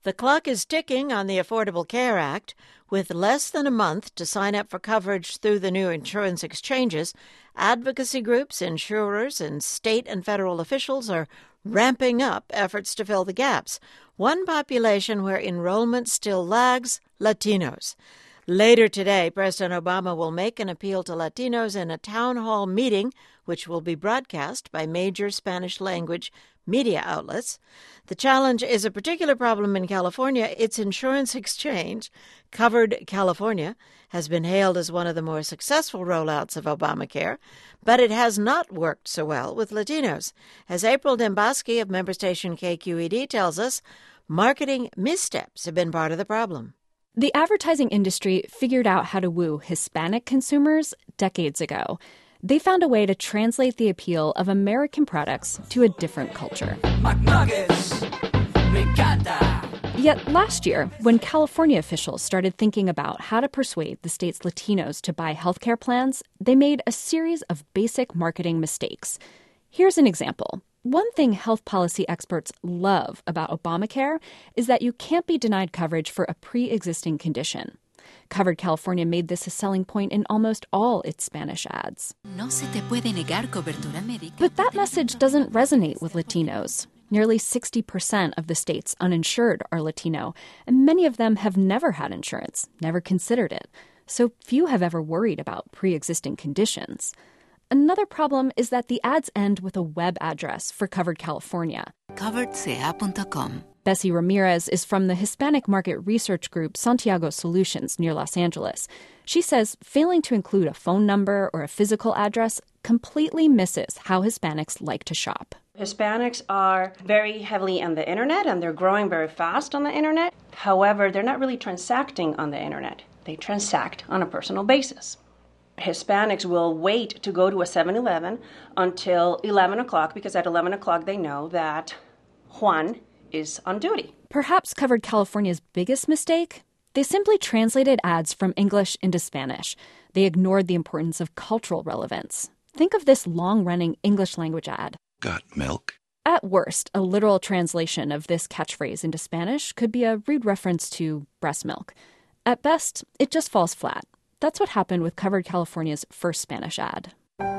The clock is ticking on the Affordable Care Act. With less than a month to sign up for coverage through the new insurance exchanges, advocacy groups, insurers, and state and federal officials are ramping up efforts to fill the gaps. One population where enrollment still lags: Latinos. Later today, President Obama will make an appeal to Latinos in a town hall meeting, which will be broadcast by major Spanish-language media outlets. The challenge is a particular problem in California. Its insurance exchange, Covered California, has been hailed as one of the more successful rollouts of Obamacare, but it has not worked so well with Latinos. As April Dembaski of member station KQED tells us, marketing missteps have been part of the problem. The advertising industry figured out how to woo Hispanic consumers decades ago. They found a way to translate the appeal of American products to a different culture. McNuggets, me encanta. Yet last year, when California officials started thinking about how to persuade the state's Latinos to buy healthcare plans, they made a series of basic marketing mistakes. Here's an example. One thing health policy experts love about Obamacare is that you can't be denied coverage for a pre-existing condition. Covered California made this a selling point in almost all its Spanish ads. No se te puede negar cobertura médica. But that message doesn't resonate with Latinos. Nearly 60% of the state's uninsured are Latino, and many of them have never had insurance, never considered it. So few have ever worried about pre-existing conditions. Another problem is that the ads end with a web address for Covered California. CoveredCA.com. Bessie Ramirez is from the Hispanic market research group Santiago Solutions near Los Angeles. She says failing to include a phone number or a physical address completely misses how Hispanics like to shop. Hispanics are very heavily on the internet, and they're growing very fast on the internet. However, they're not really transacting on the internet. They transact on a personal basis. Hispanics will wait to go to a 7-Eleven until 11 o'clock because at 11 o'clock they know that Juan is on duty. Perhaps Covered California's biggest mistake? They simply translated ads from English into Spanish. They ignored the importance of cultural relevance. Think of this long-running English language ad. Got milk? At worst, a literal translation of this catchphrase into Spanish could be a rude reference to breast milk. At best, it just falls flat. That's what happened with Covered California's first Spanish ad.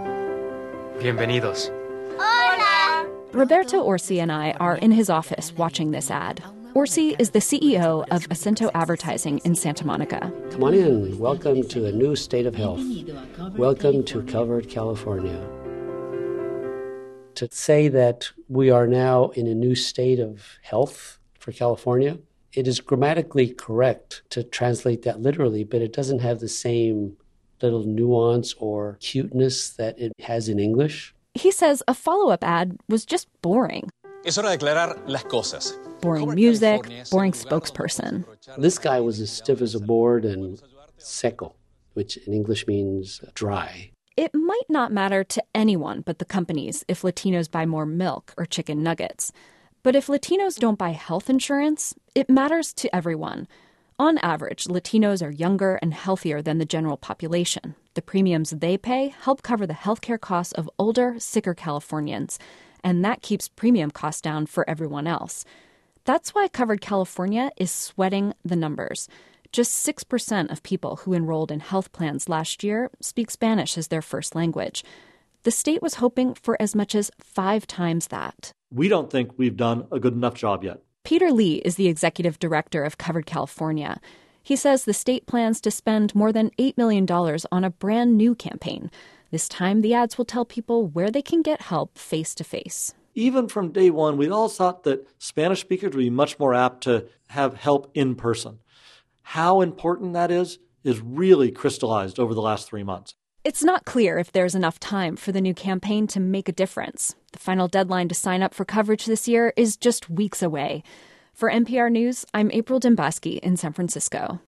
Bienvenidos. Hola! Roberto Orsi and I are in his office watching this ad. Orsi is the CEO of Acento Advertising in Santa Monica. Come on in. Welcome to a new state of health. Welcome to Covered California. To say that we are now in a new state of health for California, it is grammatically correct to translate that literally, but it doesn't have the same little nuance or cuteness that it has in English. He says a follow-up ad was just boring. Es hora de aclarar las cosas. Boring music, boring spokesperson. This guy was as stiff as a board and seco, which in English means dry. It might not matter to anyone but the companies if Latinos buy more milk or chicken nuggets. But if Latinos don't buy health insurance, it matters to everyone. On average, Latinos are younger and healthier than the general population. The premiums they pay help cover the healthcare costs of older, sicker Californians, and that keeps premium costs down for everyone else. That's why Covered California is sweating the numbers. Just 6% of people who enrolled in health plans last year speak Spanish as their first language. The state was hoping for as much as 5 times that. We don't think we've done a good enough job yet. Peter Lee is the executive director of Covered California. He says the state plans to spend more than $8 million on a brand new campaign. This time, the ads will tell people where they can get help face-to-face. Even from day one, we all thought that Spanish speakers would be much more apt to have help in person. How important that is really crystallized over the last 3 months. It's not clear if there's enough time for the new campaign to make a difference. The final deadline to sign up for coverage this year is just weeks away. For NPR News, I'm April Dembaski in San Francisco.